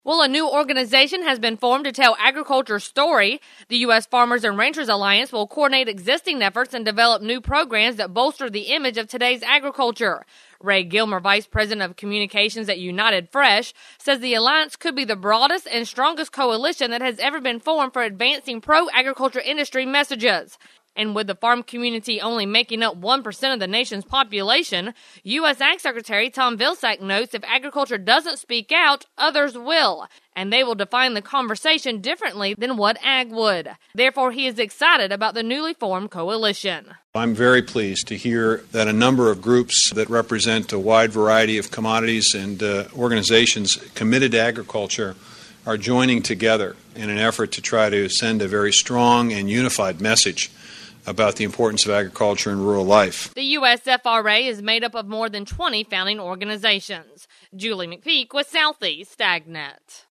Well, a new organization has been formed to tell agriculture's story. The U.S. Farmers and Ranchers Alliance will coordinate existing efforts and develop new programs that bolster the image of today's agriculture. Ray Gilmer, Vice President of Communications at United Fresh, says the alliance could be the broadest and strongest coalition that has ever been formed for advancing pro-agriculture industry messages. And with the farm community only making up 1% of the nation's population, U.S. Ag Secretary Tom Vilsack notes if agriculture doesn't speak out, others will, and they will define the conversation differently than what ag would. Therefore, he is excited about the newly formed coalition. I'm very pleased to hear that a number of groups that represent a wide variety of commodities and organizations committed to agriculture are joining together in an effort to try to send a very strong and unified message about the importance of agriculture in rural life. The USFRA is made up of more than 20 founding organizations. Julie McPeak with Southeast AgNet.